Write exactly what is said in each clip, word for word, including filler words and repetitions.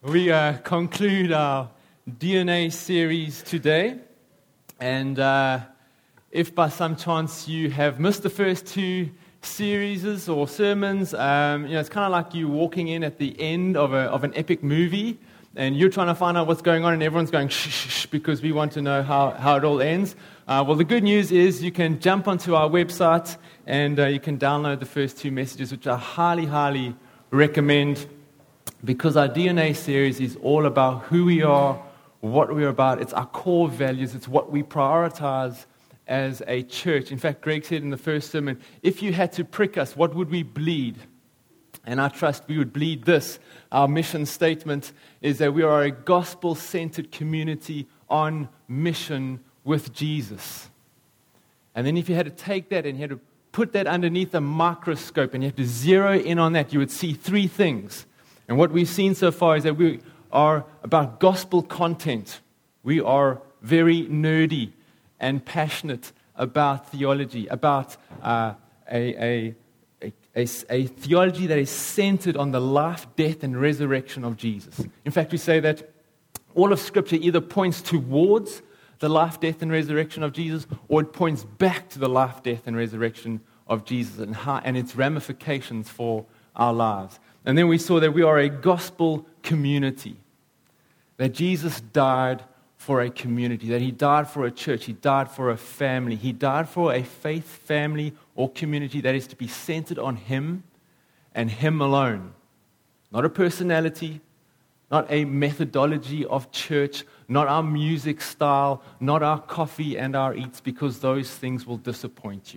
We uh, conclude our D N A series today, and uh, if by some chance you have missed the first two series or sermons, um, you know, it's kind of like you walking in at the end of a of an epic movie, and you're trying to find out what's going on, and everyone's going shh, shh, shh because we want to know how, how it all ends. Uh, well, the good news is you can jump onto our website, and uh, you can download the first two messages, which I highly, highly recommend. Because our D N A series is all about who we are, what we're about. It's our core values. It's what we prioritize as a church. In fact, Greg said in the first sermon, if you had to prick us, what would we bleed? And I trust we would bleed this. Our mission statement is that we are a gospel-centered community on mission with Jesus. And then if you had to take that and you had to put that underneath a microscope and you had to zero in on that, you would see three things. And what we've seen so far is that we are about gospel content. We are very nerdy and passionate about theology, about uh, a, a, a, a theology that is centered on the life, death, and resurrection of Jesus. In fact, we say that all of Scripture either points towards the life, death, and resurrection of Jesus, or it points back to the life, death, and resurrection of Jesus and, how, and its ramifications for our lives. And then we saw that we are a gospel community, that Jesus died for a community, that He died for a church, He died for a family, He died for a faith family or community that is to be centered on Him and Him alone. Not a personality, not a methodology of church, not our music style, not our coffee and our eats, because those things will disappoint you.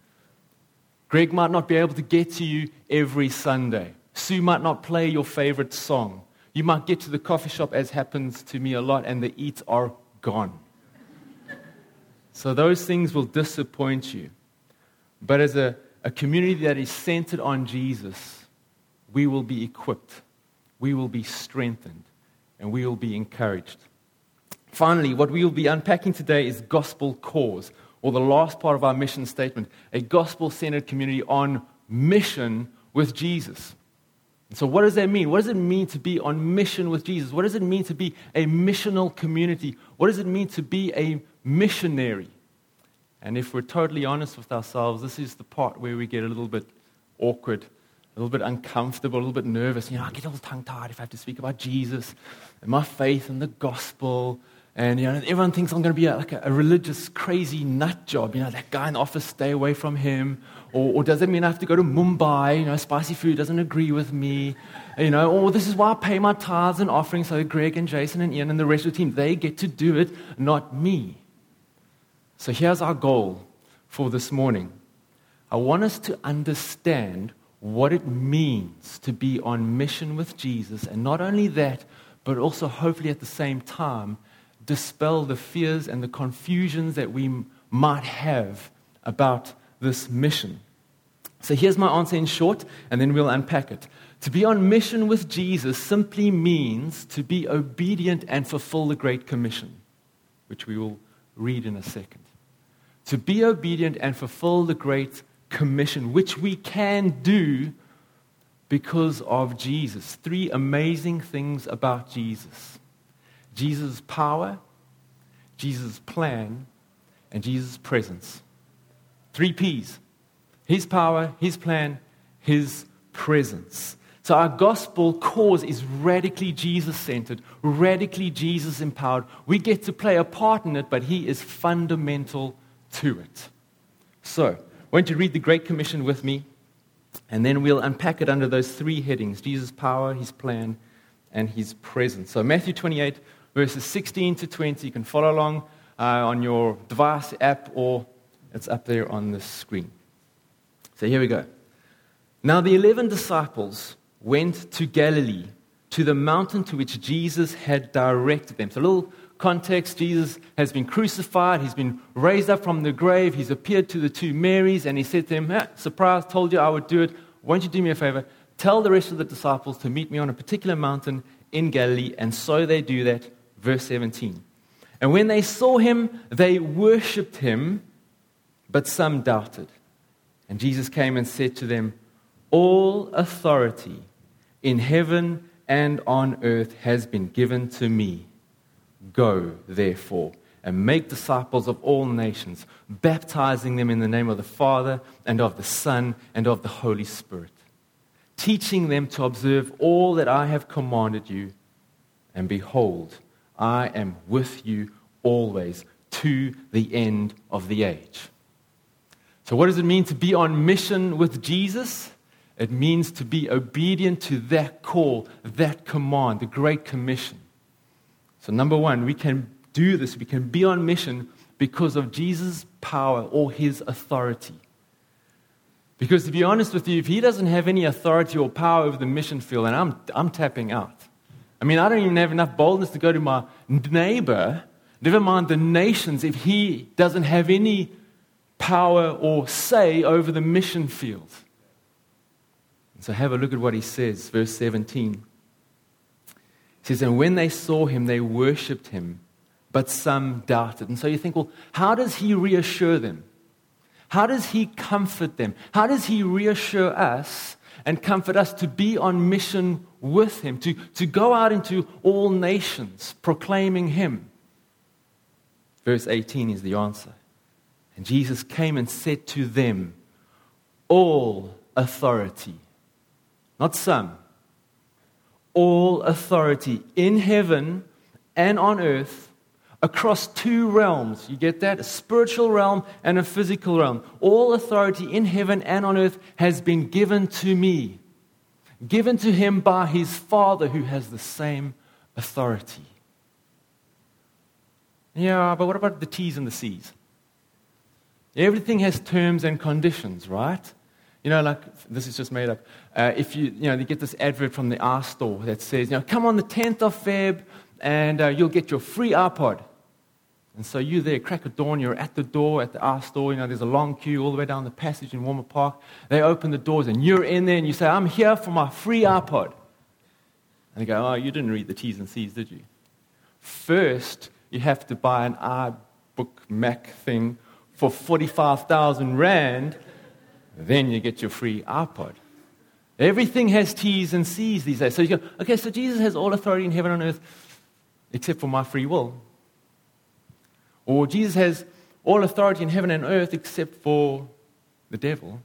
Greg might not be able to get to you every Sunday. Sue might not play your favorite song. You might get to the coffee shop, as happens to me a lot, and the eats are gone. So those things will disappoint you. But as a, a community that is centered on Jesus, we will be equipped, we will be strengthened, and we will be encouraged. Finally, what we will be unpacking today is gospel cause, or the last part of our mission statement, a gospel-centered community on mission with Jesus. So what does that mean? What does it mean to be on mission with Jesus? What does it mean to be a missional community? What does it mean to be a missionary? And if we're totally honest with ourselves, this is the part where we get a little bit awkward, a little bit uncomfortable, a little bit nervous. You know, I get all tongue-tied if I have to speak about Jesus and my faith and the gospel. And, you know, everyone thinks I'm going to be a, like a, a religious, crazy nut job. You know, that guy in the office, stay away from him. Or, or does it mean I have to go to Mumbai? You know, spicy food doesn't agree with me. You know, or this is why I pay my tithes and offerings so Greg and Jason and Ian and the rest of the team, they get to do it, not me. So here's our goal for this morning. I want us to understand what it means to be on mission with Jesus. And not only that, but also hopefully at the same time, dispel the fears and the confusions that we m- might have about this mission. So here's my answer in short, and then we'll unpack it. To be on mission with Jesus simply means to be obedient and fulfill the Great Commission, which we will read in a second. To be obedient and fulfill the Great Commission, which we can do because of Jesus. Three amazing things about Jesus. Jesus' power, Jesus' plan, and Jesus' presence. Three P's. His power, His plan, His presence. So our gospel cause is radically Jesus-centered, radically Jesus-empowered. We get to play a part in it, but He is fundamental to it. So, I want you to read the Great Commission with me, and then we'll unpack it under those three headings: Jesus' power, His plan, and His presence. So Matthew twenty-eight, verses sixteen to twenty. You can follow along uh, on your device, app, or it's up there on the screen. So here we go. Now the eleven disciples went to Galilee, to the mountain to which Jesus had directed them. So a little context: Jesus has been crucified, He's been raised up from the grave, He's appeared to the two Marys, and He said to them, ah, surprise, told you I would do it. Won't you do me a favor? Tell the rest of the disciples to meet me on a particular mountain in Galilee, and so they do that. Verse seventeen. And when they saw Him, they worshipped Him, but some doubted. And Jesus came and said to them, all authority in heaven and on earth has been given to me. Go, therefore, and make disciples of all nations, baptizing them in the name of the Father and of the Son and of the Holy Spirit, teaching them to observe all that I have commanded you. And behold, I am with you always to the end of the age. So what does it mean to be on mission with Jesus? It means to be obedient to that call, that command, the Great Commission. So number one, we can do this, we can be on mission because of Jesus' power or his authority. Because to be honest with you, if he doesn't have any authority or power over the mission field, then I'm, I'm tapping out. I mean, I don't even have enough boldness to go to my neighbor, never mind the nations, if he doesn't have any power or say over the mission field. And so have a look at what he says, verse seventeen. He says, and when they saw him, they worshipped him, but some doubted. And so you think, well, how does he reassure them? How does he comfort them? How does he reassure us and comfort us to be on mission with him, to, to go out into all nations proclaiming him? Verse eighteen is the answer. And Jesus came and said to them, all authority, not some, all authority in heaven and on earth, across two realms. You get that? A spiritual realm and a physical realm. All authority in heaven and on earth has been given to me, given to him by his Father who has the same authority. Yeah, but what about the T's and the C's? Everything has terms and conditions, right? You know, like, this is just made up. Uh, if you, you know, you get this advert from the R store that says, you know, come on the tenth of February and uh, you'll get your free iPod. And so you're there, crack of dawn, you're at the door at the R store, you know, there's a long queue all the way down the passage in Walmer Park. They open the doors and you're in there and you say, I'm here for my free iPod. And they go, oh, you didn't read the T's and C's, did you? First, you have to buy an iBook Mac thing for forty-five thousand rand, then you get your free iPod. Everything has T's and C's these days. So you go, okay, so Jesus has all authority in heaven and earth except for my free will. Or Jesus has all authority in heaven and earth except for the devil,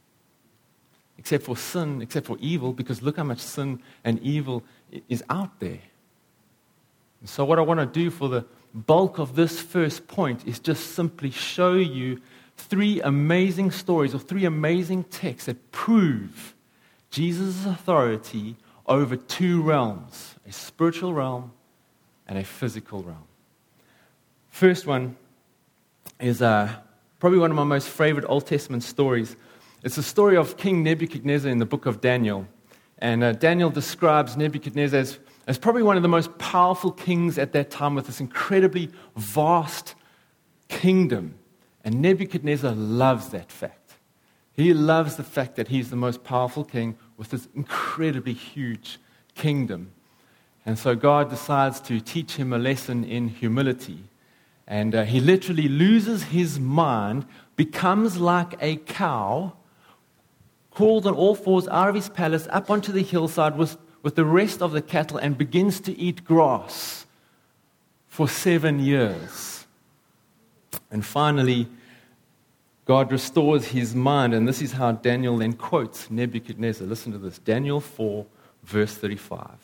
except for sin, except for evil, because look how much sin and evil is out there. And so what I want to do for the bulk of this first point is just simply show you three amazing stories or three amazing texts that prove Jesus' authority over two realms, a spiritual realm and a physical realm. First one is uh, probably one of my most favorite Old Testament stories. It's the story of King Nebuchadnezzar in the book of Daniel. And uh, Daniel describes Nebuchadnezzar as, as probably one of the most powerful kings at that time with this incredibly vast kingdom. And Nebuchadnezzar loves that fact. He loves the fact that he's the most powerful king with this incredibly huge kingdom. And so God decides to teach him a lesson in humility. And uh, he literally loses his mind, becomes like a cow, crawls on all fours out of his palace up onto the hillside with, with the rest of the cattle and begins to eat grass for seven years. And finally, God restores his mind, and this is how Daniel then quotes Nebuchadnezzar. Listen to this, Daniel four, verse thirty-five.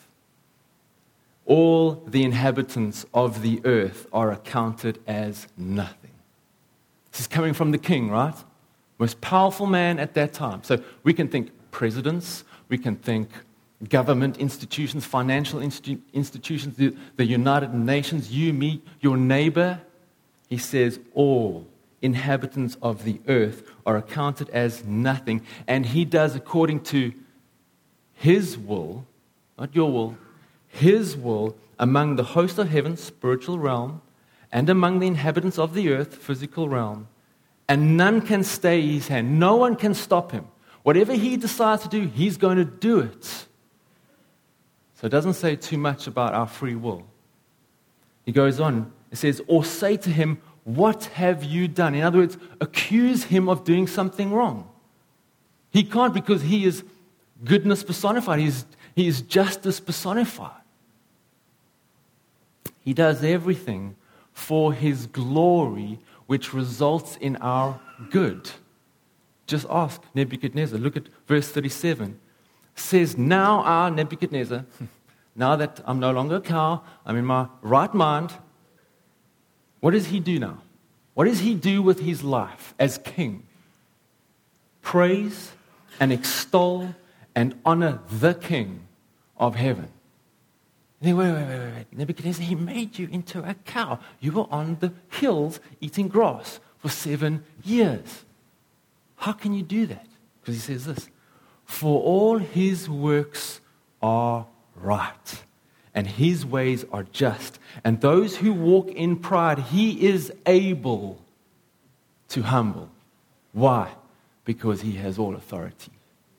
All the inhabitants of the earth are accounted as nothing. This is coming from the king, right? Most powerful man at that time. So we can think presidents, we can think government institutions, financial institu- institutions, the, the United Nations, you, me, your neighbor. He says all inhabitants of the earth are accounted as nothing. And he does according to his will, not your will, his will among the host of heaven, spiritual realm, and among the inhabitants of the earth, physical realm. And none can stay his hand. No one can stop him. Whatever he decides to do, he's going to do it. So it doesn't say too much about our free will. He goes on, it says, or say to him, what have you done? In other words, accuse him of doing something wrong. He can't because he is goodness personified. He's, He is justice personified. He does everything for his glory, which results in our good. Just ask Nebuchadnezzar. Look at verse thirty-seven. It says, now our Nebuchadnezzar, now that I'm no longer a cow, I'm in my right mind, what does he do now? What does he do with his life as king? Praise and extol and honor the King of heaven. And then, wait, wait, wait, wait, wait. Nebuchadnezzar, he made you into a cow. You were on the hills eating grass for seven years. How can you do that? Because he says this, for all his works are right, and his ways are just, and those who walk in pride, he is able to humble. Why? Because he has all authority.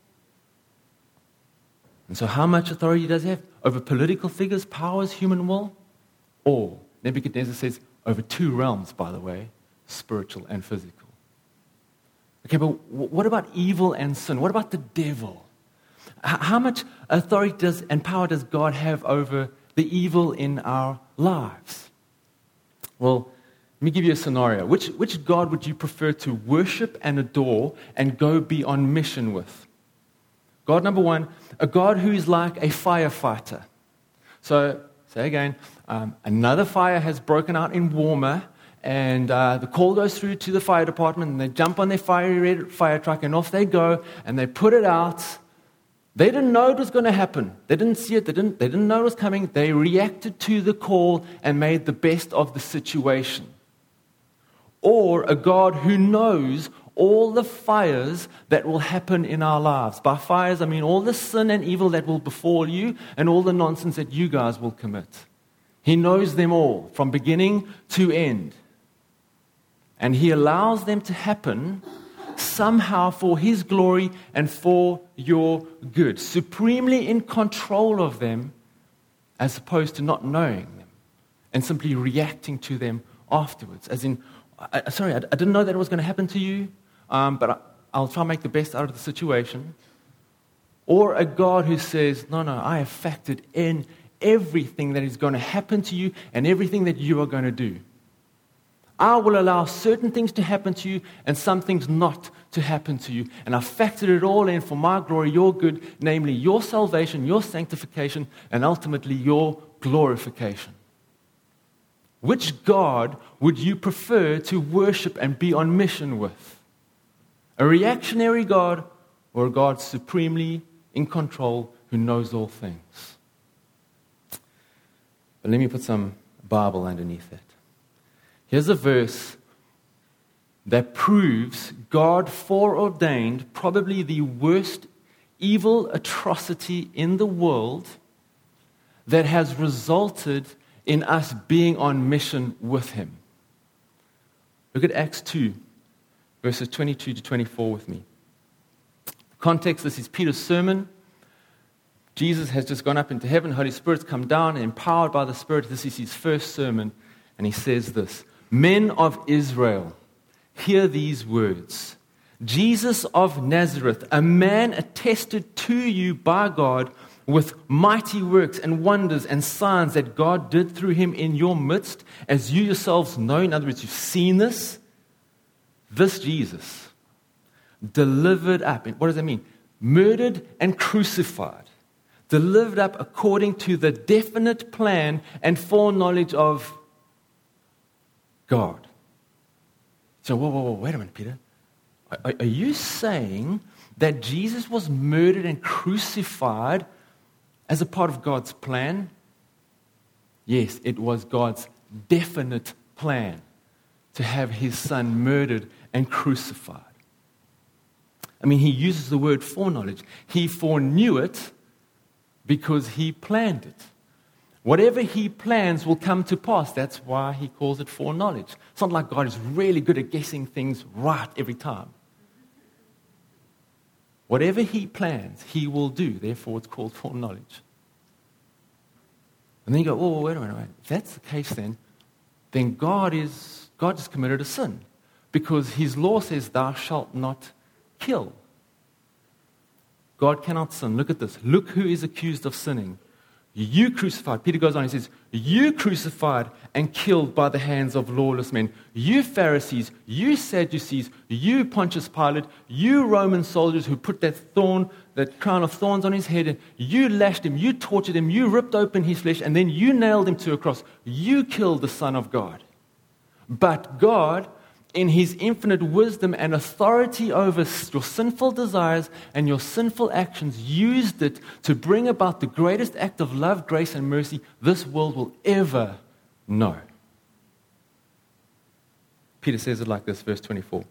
And so how much authority does he have? Over political figures, powers, human will? All. Nebuchadnezzar says, over two realms, by the way, spiritual and physical. Okay, but what about evil and sin? What about the devil? How much authority does and power does God have over the evil in our lives? Well, let me give you a scenario. Which, which God would you prefer to worship and adore and go be on mission with? God, number one, a God who is like a firefighter. So, say again, um, another fire has broken out in Warmer, and uh, the call goes through to the fire department, and they jump on their fiery red fire truck, and off they go, and they put it out. They didn't know it was going to happen. They didn't see it. They didn't, they didn't know it was coming. They reacted to the call and made the best of the situation. Or a God who knows all the fires that will happen in our lives. By fires, I mean all the sin and evil that will befall you and all the nonsense that you guys will commit. He knows them all from beginning to end. And he allows them to happen somehow for his glory and for your good. Supremely in control of them as opposed to not knowing them and simply reacting to them afterwards. As in, I, sorry, I, I didn't know that it was going to happen to you, um, but I, I'll try and make the best out of the situation. Or a God who says, no, no, I have factored in everything that is going to happen to you and everything that you are going to do. I will allow certain things to happen to you and some things not to happen to you. And I've factored it all in for my glory, your good, namely your salvation, your sanctification, and ultimately your glorification. Which God would you prefer to worship and be on mission with? A reactionary God or a God supremely in control who knows all things? But let me put some Bible underneath it. Here's a verse that proves God foreordained probably the worst evil atrocity in the world that has resulted in us being on mission with him. Look at Acts two, verses twenty-two to twenty-four with me. Context, this is Peter's sermon. Jesus has just gone up into heaven. Holy Spirit's come down and empowered by the Spirit. This is his first sermon. And he says this, men of Israel, hear these words. Jesus of Nazareth, a man attested to you by God with mighty works and wonders and signs that God did through him in your midst, as you yourselves know. In other words, you've seen this. This Jesus, delivered up. And what does that mean? Murdered and crucified. Delivered up according to the definite plan and foreknowledge of God. So, whoa, whoa, whoa, wait a minute, Peter. Are, are you saying that Jesus was murdered and crucified as a part of God's plan? Yes, it was God's definite plan to have his son murdered and crucified. I mean, he uses the word foreknowledge. He foreknew it because he planned it. Whatever he plans will come to pass. That's why he calls it foreknowledge. It's not like God is really good at guessing things right every time. Whatever he plans, he will do. Therefore, it's called foreknowledge. And then you go, oh, wait a minute, wait. If that's the case then, then God is, God has committed a sin. Because his law says, thou shalt not kill. God cannot sin. Look at this. Look who is accused of sinning. You crucified. Peter goes on, he says, you crucified and killed by the hands of lawless men. You Pharisees, you Sadducees, you Pontius Pilate, you Roman soldiers who put that thorn, that crown of thorns on his head, and you lashed him, you tortured him, you ripped open his flesh, and then you nailed him to a cross. You killed the Son of God. But God, in his infinite wisdom and authority over your sinful desires and your sinful actions, used it to bring about the greatest act of love, grace, and mercy this world will ever know. Peter says it like this, verse twenty-four.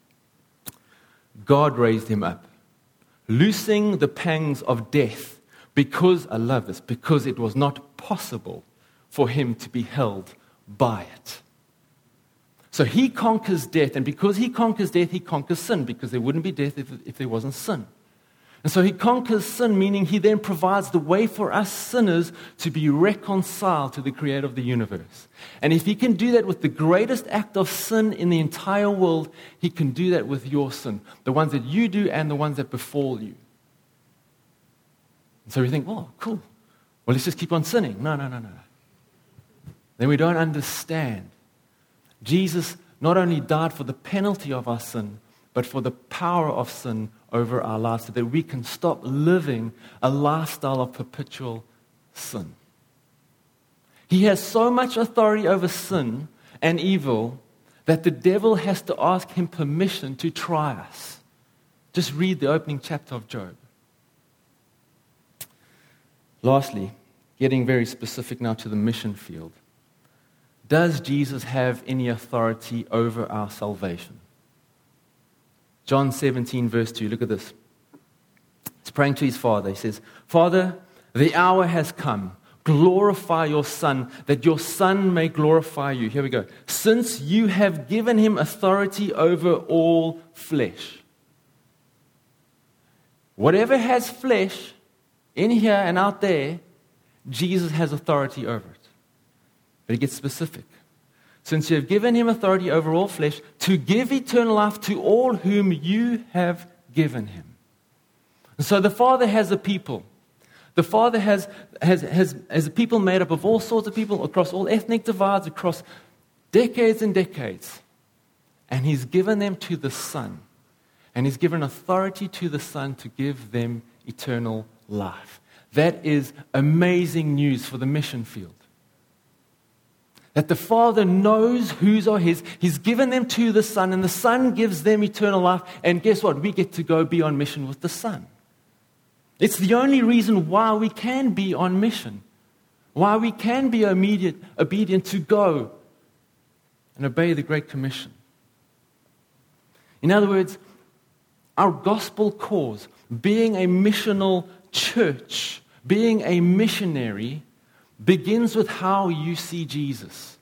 God raised him up, loosing the pangs of death, because, I love this, because it was not possible for him to be held by it. So he conquers death, and because he conquers death, he conquers sin, because there wouldn't be death if, if there wasn't sin. And so he conquers sin, meaning he then provides the way for us sinners to be reconciled to the creator of the universe. And if he can do that with the greatest act of sin in the entire world, he can do that with your sin, the ones that you do and the ones that befall you. And so we think, oh, cool. Well, let's just keep on sinning. No, no, no, no. Then we don't understand. Jesus not only died for the penalty of our sin, but for the power of sin over our lives, so that we can stop living a lifestyle of perpetual sin. He has so much authority over sin and evil that the devil has to ask him permission to try us. Just read the opening chapter of Job. Lastly, getting very specific now to the mission field. Does Jesus have any authority over our salvation? John seventeen, verse two, look at this. He's praying to his Father. He says, Father, the hour has come. Glorify your Son, that your Son may glorify you. Here we go. Since you have given him authority over all flesh. Whatever has flesh, in here and out there, Jesus has authority over it. But he gets specific. Since you have given him authority over all flesh, to give eternal life to all whom you have given him. And so the Father has a people. The Father has, has, has, has a people made up of all sorts of people, across all ethnic divides, across decades and decades. And he's given them to the Son. And he's given authority to the Son to give them eternal life. That is amazing news for the mission field. That the Father knows whose are his. He's given them to the Son, and the Son gives them eternal life. And guess what? We get to go be on mission with the Son. It's the only reason why we can be on mission. Why we can be obedient, obedient to go and obey the Great Commission. In other words, our gospel cause, being a missional church, being a missionary, begins with how you see Jesus.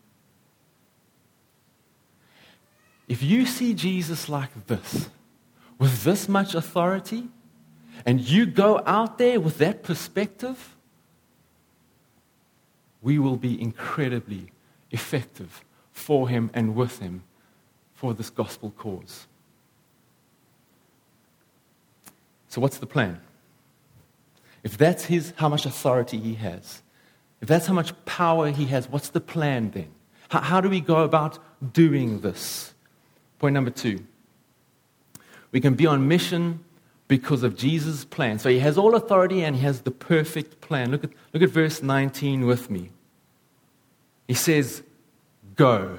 If you see Jesus like this, with this much authority, and you go out there with that perspective, we will be incredibly effective for him and with him for this gospel cause. So what's the plan? If that's his, how much authority he has, if that's how much power he has, what's the plan then? How, how do we go about doing this? Point number two. We can be on mission because of Jesus' plan. So he has all authority and he has the perfect plan. Look at, look at verse nineteen with me. He says, go.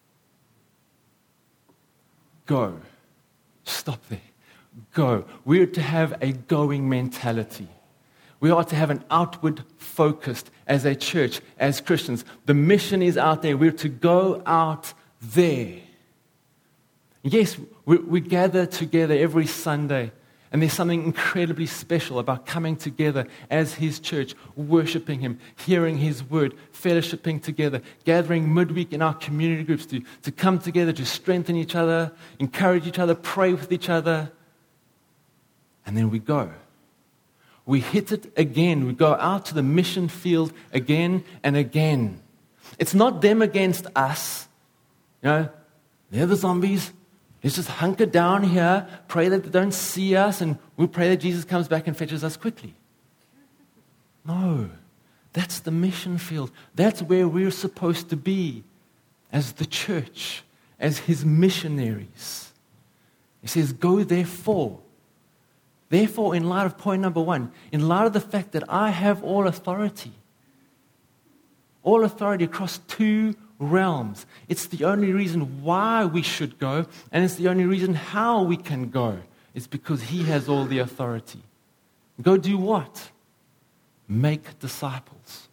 Go. Stop there. Go. We're to have a going mentality. We are to have an outward focused as a church, as Christians. The mission is out there. We're to go out there. Yes, we, we gather together every Sunday, and there's something incredibly special about coming together as his church, worshiping him, hearing his word, fellowshipping together, gathering midweek in our community groups to, to come together to strengthen each other, encourage each other, pray with each other. And then we go. We hit it again. We go out to the mission field again and again. It's not them against us. You know, they're the zombies. Let's just hunker down here, pray that they don't see us, and we'll pray that Jesus comes back and fetches us quickly. No, that's the mission field. That's where we're supposed to be as the church, as his missionaries. He says, go therefore. Therefore, in light of point number one, in light of the fact that I have all authority, all authority across two realms. It's the only reason why we should go, and it's the only reason how we can go. It's because he has all the authority. Go do what? Make disciples.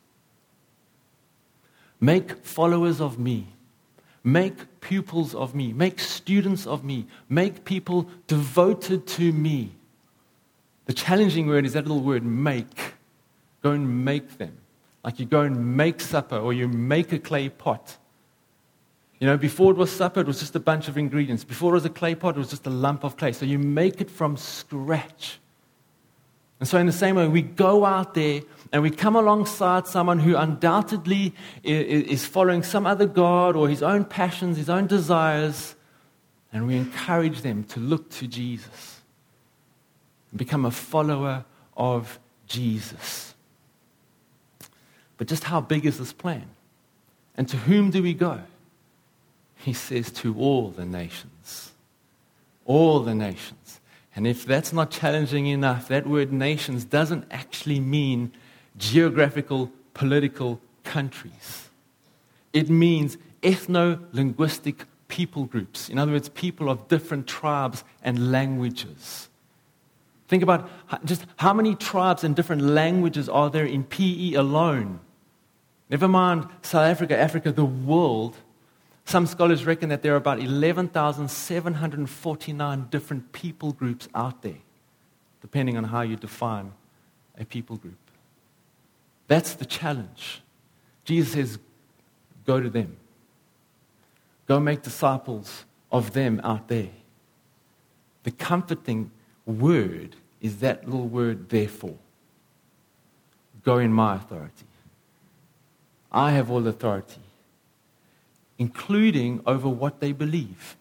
Make followers of me. Make pupils of me. Make students of me. Make people devoted to me. The challenging word is that little word, make. Go and make them. Like you go and make supper, or you make a clay pot. You know, before it was supper, it was just a bunch of ingredients. Before it was a clay pot, it was just a lump of clay. So you make it from scratch. And so in the same way, we go out there and we come alongside someone who undoubtedly is following some other God or his own passions, his own desires, and we encourage them to look to Jesus and become a follower of Jesus. But just how big is this plan? And to whom do we go? He says to all the nations. All the nations. And if that's not challenging enough, that word nations doesn't actually mean geographical, political countries. It means ethno-linguistic people groups. In other words, people of different tribes and languages. Think about just how many tribes and different languages are there in P E alone. Never mind South Africa, Africa, the world. Some scholars reckon that there are about eleven thousand seven hundred forty-nine different people groups out there, depending on how you define a people group. That's the challenge. Jesus says, go to them. Go make disciples of them out there. The comforting word is that little word, therefore. Go in my authority. I have all authority, including over what they believe.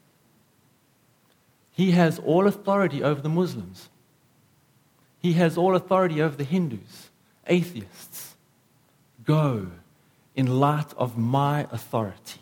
He has all authority over the Muslims. He has all authority over the Hindus, atheists. Go in light of my authority.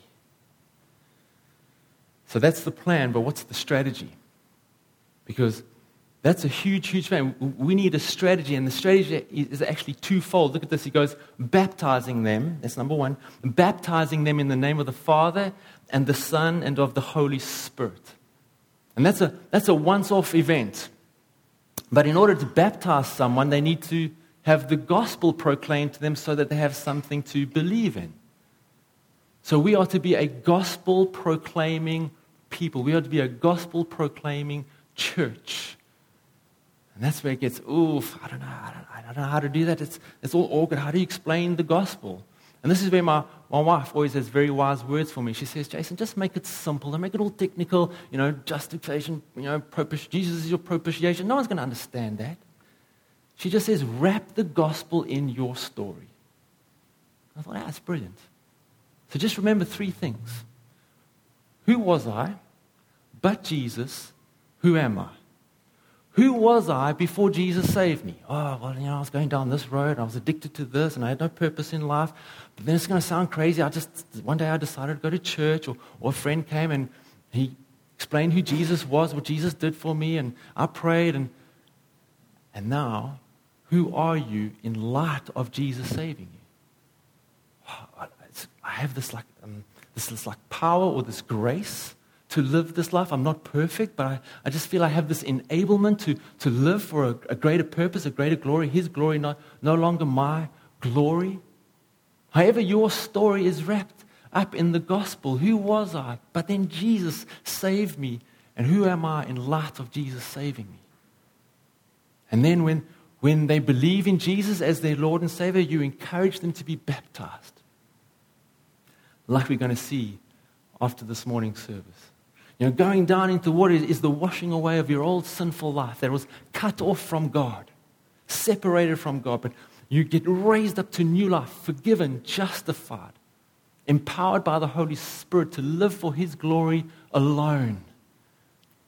So that's the plan, but what's the strategy? Because that's a huge, huge plan. We need a strategy, and the strategy is actually twofold. Look at this. He goes, baptizing them. That's number one. Baptizing them in the name of the Father and the Son and of the Holy Spirit. And that's a, that's a once-off event. But in order to baptize someone, they need to have the gospel proclaimed to them so that they have something to believe in. So we are to be a gospel-proclaiming people. We are to be a gospel-proclaiming church. And that's where it gets, oof, I don't know, I don't, I don't know how to do that. It's, it's all awkward. How do you explain the gospel? And this is where my, my wife always has very wise words for me. She says, Jason, just make it simple. Don't make it all technical. You know, justification, you know, propiti- Jesus is your propitiation. No one's going to understand that. She just says, wrap the gospel in your story. I thought, ah, that's brilliant. So just remember three things. Who was I? But Jesus, who am I? Who was I before Jesus saved me? Oh, well, you know, I was going down this road, I was addicted to this, and I had no purpose in life. But then it's going to sound crazy. I just, one day I decided to go to church, or, or a friend came and he explained who Jesus was, what Jesus did for me, and I prayed. And, and now, who are you in light of Jesus saving you? Oh, I have this like, um, this, this like power or this grace to live this life. I'm not perfect, but I, I just feel I have this enablement to, to live for a, a greater purpose, a greater glory, His glory, not, no longer my glory. However, your story is wrapped up in the gospel. Who was I? But then Jesus saved me. And who am I in light of Jesus saving me? And then when, when they believe in Jesus as their Lord and Savior, you encourage them to be baptized. Like we're going to see after this morning's service. You know, going down into what is, is the washing away of your old sinful life that was cut off from God, separated from God, but you get raised up to new life, forgiven, justified, empowered by the Holy Spirit to live for His glory alone,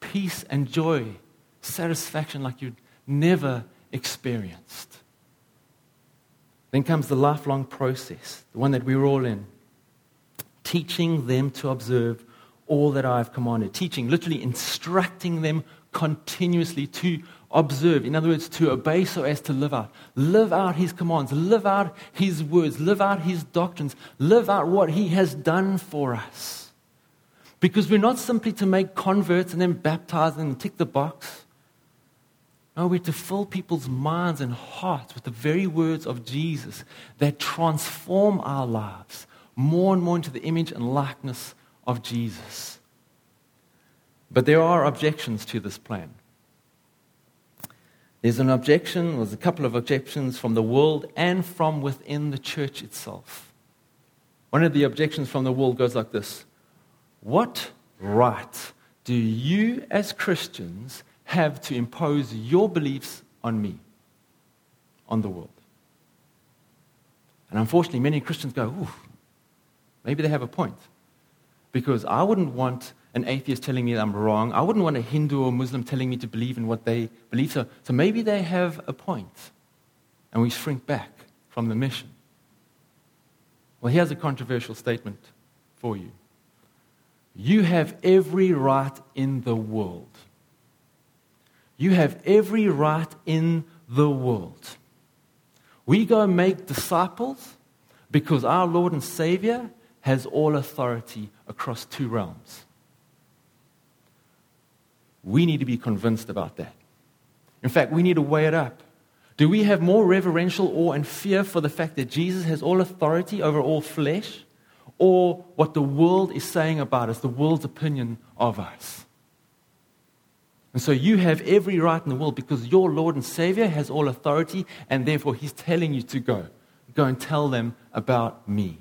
peace and joy, satisfaction like you'd never experienced. Then comes the lifelong process, the one that we're all in. Teaching them to observe all that I have commanded. Teaching, literally instructing them continuously to observe. In other words, to obey so as to live out. Live out His commands. Live out His words. Live out His doctrines. Live out what He has done for us. Because we're not simply to make converts and then baptize them and tick the box. No, we're to fill people's minds and hearts with the very words of Jesus that transform our lives more and more into the image and likeness of Jesus. But there are objections to this plan. There's an objection, there's a couple of objections from the world and from within the church itself. One of the objections from the world goes like this: what right do you as Christians have to impose your beliefs on me, on the world? And unfortunately, many Christians go, ooh, maybe they have a point. Because I wouldn't want an atheist telling me that I'm wrong. I wouldn't want a Hindu or Muslim telling me to believe in what they believe. So, so maybe they have a point. And we shrink back from the mission. Well, here's a controversial statement for you. You have every right in the world. You have every right in the world. We go make disciples because our Lord and Savior has all authority across two realms. We need to be convinced about that. In fact, we need to weigh it up. Do we have more reverential awe and fear for the fact that Jesus has all authority over all flesh, or what the world is saying about us, the world's opinion of us? And so you have every right in the world because your Lord and Savior has all authority, and therefore He's telling you to go. Go and tell them about me.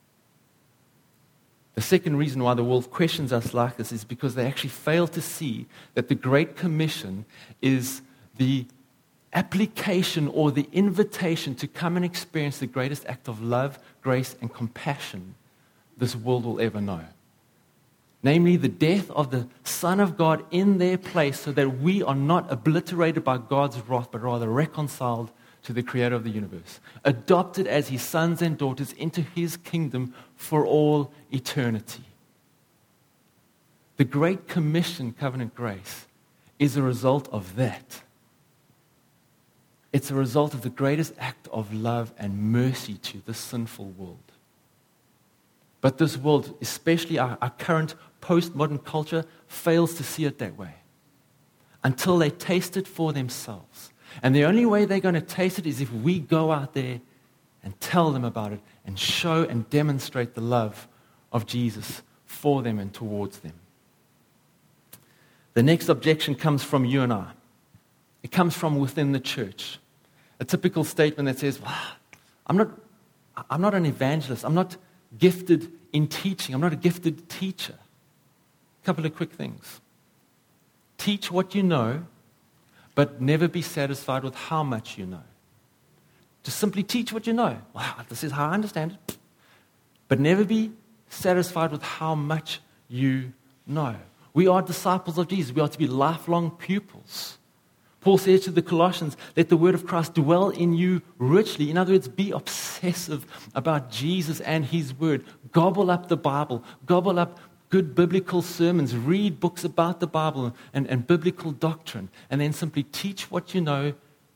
The second reason why the world questions us like this is because they actually fail to see that the Great Commission is the application or the invitation to come and experience the greatest act of love, grace, and compassion this world will ever know. Namely, the death of the Son of God in their place so that we are not obliterated by God's wrath, but rather reconciled to the Creator of the universe, adopted as His sons and daughters into His kingdom for all eternity. The Great Commission, covenant grace, is a result of that. It's a result of the greatest act of love and mercy to this sinful world. But this world, especially our, our current postmodern culture, fails to see it that way until they taste it for themselves. And the only way they're going to taste it is if we go out there and tell them about it and show and demonstrate the love of Jesus for them and towards them. The next objection comes from you and I. It comes from within the church. A typical statement that says, well, I'm not, I'm not an evangelist. I'm not gifted in teaching. I'm not a gifted teacher. A couple of quick things. Teach what you know, but never be satisfied with how much you know. Just simply teach what you know. Wow, this is how I understand it. But never be satisfied with how much you know. We are disciples of Jesus. We are to be lifelong pupils. Paul says to the Colossians, let the word of Christ dwell in you richly. In other words, be obsessive about Jesus and His word. Gobble up the Bible. Gobble up good biblical sermons. Read books about the Bible and, and biblical doctrine. And then simply teach what you know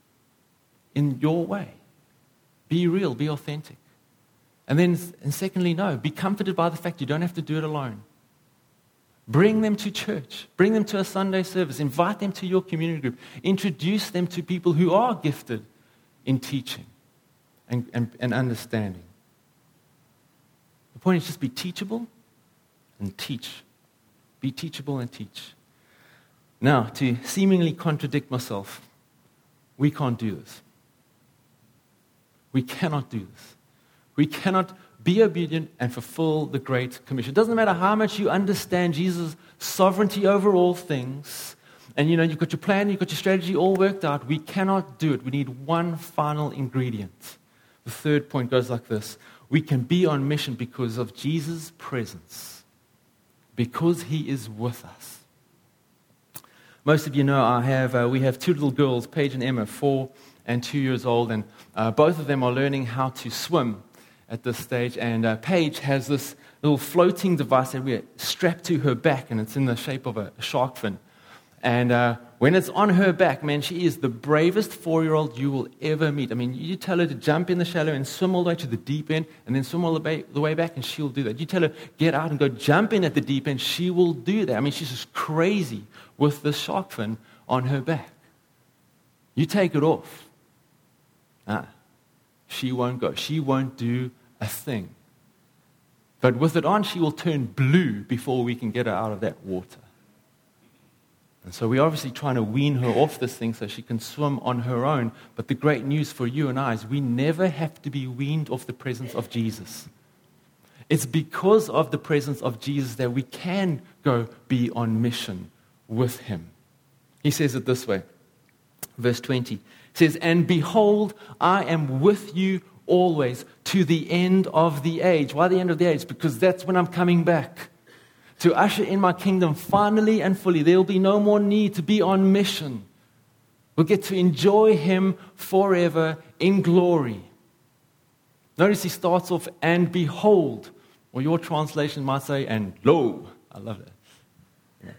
in your way. Be real. Be authentic. And then, and secondly, no. Be comforted by the fact you don't have to do it alone. Bring them to church. Bring them to a Sunday service. Invite them to your community group. Introduce them to people who are gifted in teaching and, and, and understanding. The point is just be teachable and teach. Be teachable and teach. Now, to seemingly contradict myself, we can't do this. We cannot do this. We cannot be obedient and fulfill the Great Commission. It doesn't matter how much you understand Jesus' sovereignty over all things, and you know, you've got your plan, you've got your strategy all worked out. We cannot do it. We need one final ingredient. The third point goes like this. We can be on mission because of Jesus' presence, because He is with us. Most of you know I have uh, we have two little girls, Paige and Emma, four and two years old, and uh, both of them are learning how to swim at this stage. And uh, Paige has this little floating device that we strap to her back, and it's in the shape of a, a shark fin. And uh, when it's on her back, man, she is the bravest four-year-old you will ever meet. I mean, you tell her to jump in the shallow and swim all the way to the deep end, and then swim all the way, the way back, and she'll do that. You tell her, get out and go jump in at the deep end, she will do that. I mean, she's just crazy with the shark fin on her back. You take it off. Ah, she won't go. She won't do a thing. But with it on, she will turn blue before we can get her out of that water. And so we're obviously trying to wean her off this thing so she can swim on her own. But the great news for you and I is we never have to be weaned off the presence of Jesus. It's because of the presence of Jesus that we can go be on mission with him. He says it this way, verse twenty. He says, and behold, I am with you always to the end of the age. Why the end of the age? Because that's when I'm coming back. To usher in my kingdom finally and fully. There will be no more need to be on mission. We'll get to enjoy him forever in glory. Notice he starts off, and behold. Or your translation might say, and lo. I love that. Yeah.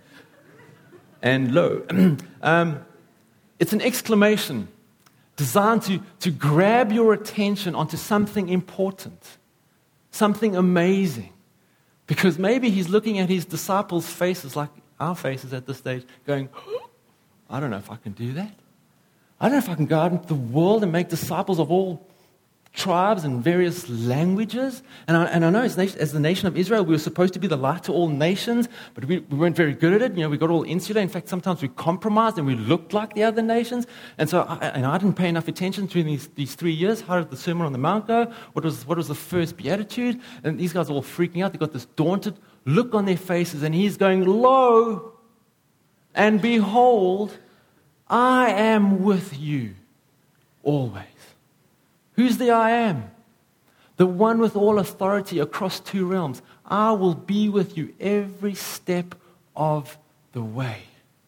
And lo. um, it's an exclamation designed to, to grab your attention onto something important. Something amazing. Because maybe he's looking at his disciples' faces like our faces at this stage, going, oh, I don't know if I can do that. I don't know if I can go out into the world and make disciples of all tribes and various languages. And I, and I know as, nation, as the nation of Israel, we were supposed to be the light to all nations, but we, we weren't very good at it. You know, we got all insular. In fact, sometimes we compromised and we looked like the other nations. And so I, and I didn't pay enough attention during these, these three years. How did the Sermon on the Mount go? What was, what was the first beatitude? And these guys are all freaking out. They've got this daunted look on their faces. And he's going, lo, and behold, I am with you always. Who's the I am? The one with all authority across two realms. I will be with you every step of the way.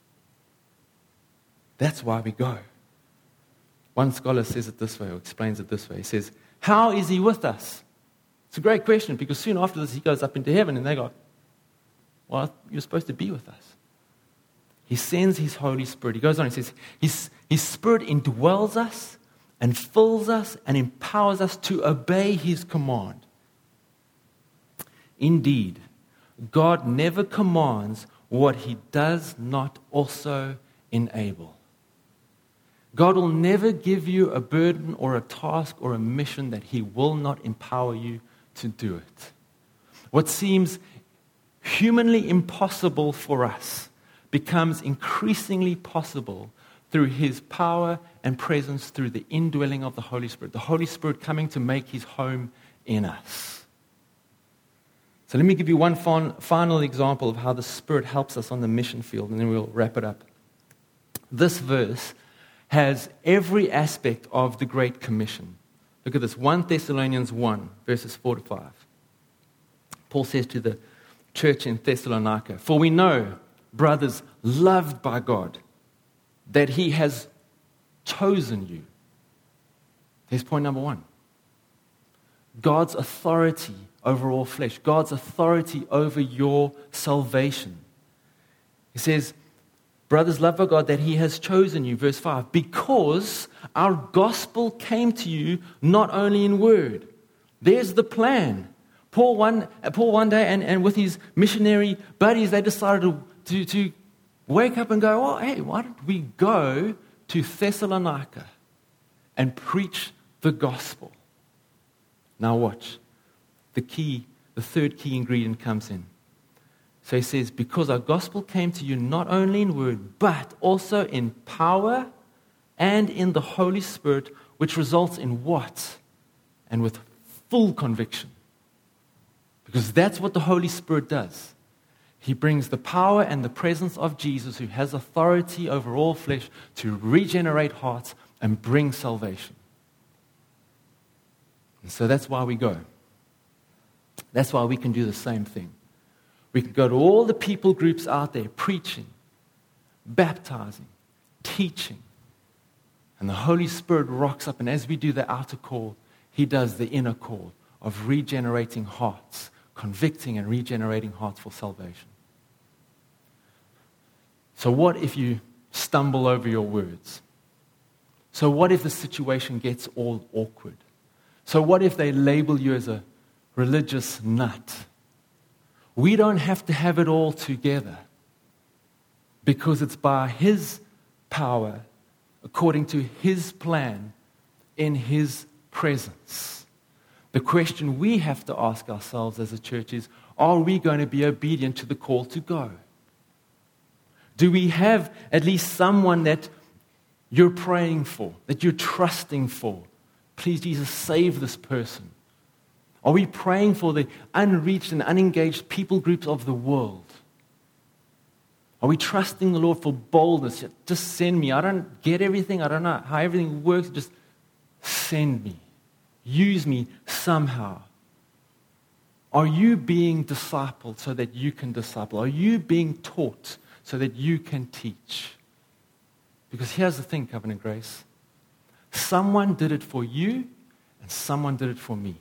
That's why we go. One scholar says it this way, or explains it this way. He says, how is he with us? It's a great question, because soon after this he goes up into heaven and they go, well, you're supposed to be with us. He sends his Holy Spirit. He goes on, he says, his, his Spirit indwells us and fills us and empowers us to obey his command. Indeed, God never commands what he does not also enable. God will never give you a burden or a task or a mission that he will not empower you to do it. What seems humanly impossible for us becomes increasingly possible through his power and presence, through the indwelling of the Holy Spirit. The Holy Spirit coming to make his home in us. So let me give you one fin- final example of how the Spirit helps us on the mission field, and then we'll wrap it up. This verse has every aspect of the Great Commission. Look at this, First Thessalonians one, verses four to five. Paul says to the church in Thessalonica, for we know, brothers, loved by God, that he has chosen you. Here's point number one. God's authority over all flesh. God's authority over your salvation. He says, brothers, loved by God, that he has chosen you. Verse five, because our gospel came to you not only in word. There's the plan. Paul one, Paul one day and, and with his missionary buddies, they decided to, to, to wake up and go, oh, hey, why don't we go to Thessalonica and preach the gospel? Now watch. The key, the third key ingredient comes in. So he says, because our gospel came to you not only in word, but also in power and in the Holy Spirit, which results in what? And with full conviction. Because that's what the Holy Spirit does. He brings the power and the presence of Jesus, who has authority over all flesh, to regenerate hearts and bring salvation. And so that's why we go. That's why we can do the same thing. We can go to all the people groups out there preaching, baptizing, teaching. And the Holy Spirit rocks up, and as we do the outer call, He does the inner call of regenerating hearts, convicting and regenerating hearts for salvation. So what if you stumble over your words? So what if the situation gets all awkward? So what if they label you as a religious nut? We don't have to have it all together, because it's by His power, according to His plan, in His presence. The question we have to ask ourselves as a church is, are we going to be obedient to the call to go? Do we have at least someone that you're praying for, that you're trusting for? Please, Jesus, save this person. Are we praying for the unreached and unengaged people groups of the world? Are we trusting the Lord for boldness? Just send me. I don't get everything. I don't know how everything works. Just send me. Use me somehow. Are you being discipled so that you can disciple? Are you being taught so that you can teach? Because here's the thing, Covenant Grace. Someone did it for you, and someone did it for me.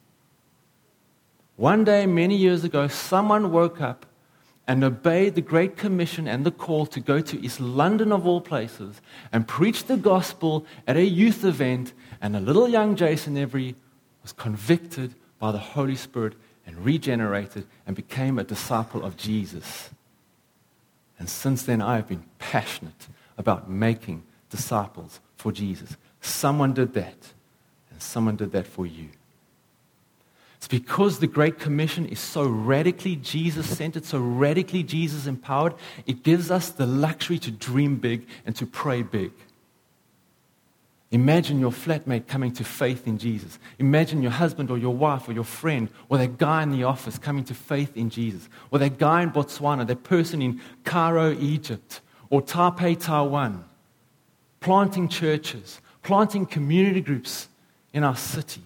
One day, many years ago, someone woke up and obeyed the Great Commission and the call to go to East London, of all places, and preach the gospel at a youth event, and a little young Jason Every was convicted by the Holy Spirit and regenerated and became a disciple of Jesus. And since then, I have been passionate about making disciples for Jesus. Someone did that, and someone did that for you. It's because the Great Commission is so radically Jesus-centered, so radically Jesus-empowered, it gives us the luxury to dream big and to pray big. Imagine your flatmate coming to faith in Jesus. Imagine your husband or your wife or your friend or that guy in the office coming to faith in Jesus. Or that guy in Botswana, that person in Cairo, Egypt, or Taipei, Taiwan, planting churches, planting community groups in our city.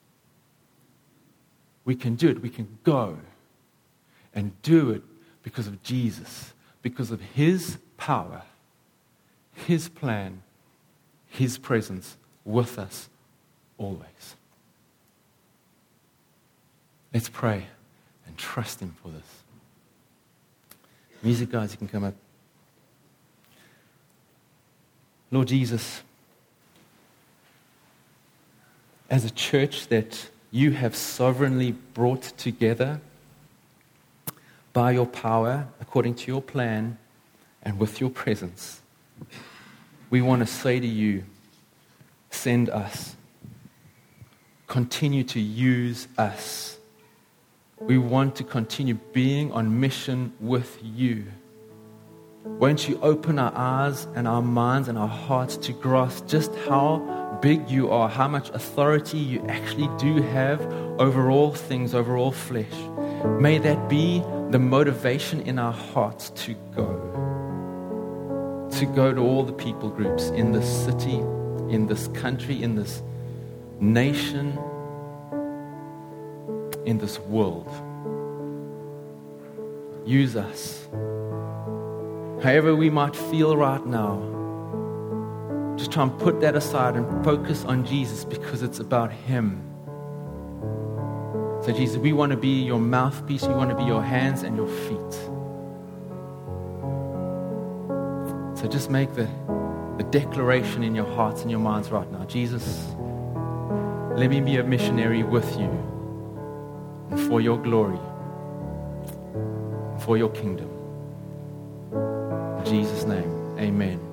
We can do it. We can go and do it because of Jesus, because of His power, His plan, His presence with us always. Let's pray and trust Him for this. Music guys, you can come up. Lord Jesus, as a church that You have sovereignly brought together by Your power, according to Your plan, and with Your presence, we want to say to You, send us. Continue to use us. We want to continue being on mission with You. Won't You open our eyes and our minds and our hearts to grasp just how big You are, how much authority You actually do have over all things, over all flesh. May that be the motivation in our hearts to go. To go to all the people groups in this city, in this country, in this nation, in this world. Use us. However we might feel right now, just try and put that aside and focus on Jesus, because it's about Him. So Jesus, we want to be Your mouthpiece. We want to be Your hands and Your feet. So just make the, the declaration in your hearts and your minds right now. Jesus, let me be a missionary with You and for Your glory and for Your kingdom. In Jesus' name, amen.